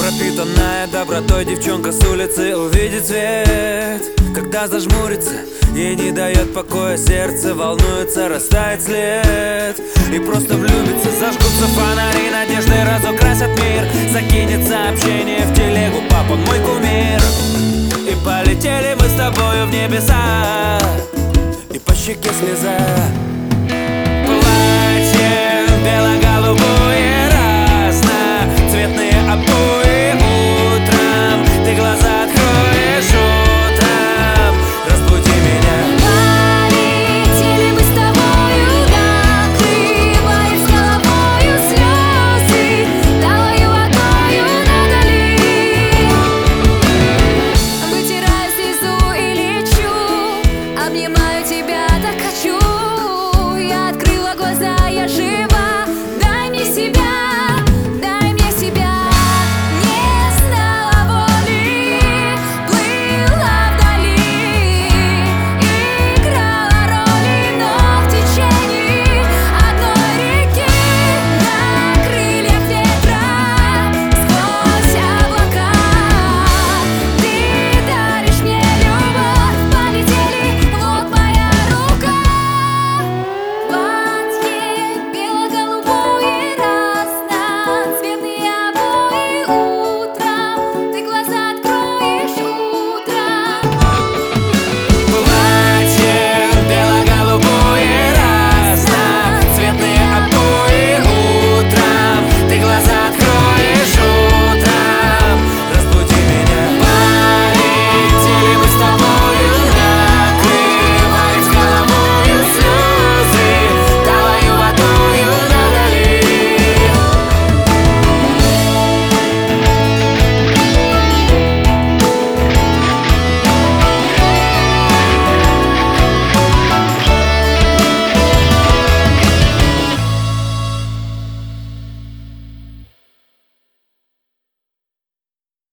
пропитанная добротой девчонка с улицы увидит свет. Когда зажмурится, ей не дает покоя сердце, волнуется, растает след и просто влюбится. Зажгутся фонари, надежды разукрасят мир. Закинет сообщение в телегу: папа мой кумир. И полетели мы с тобою в небеса, и по щеке слеза.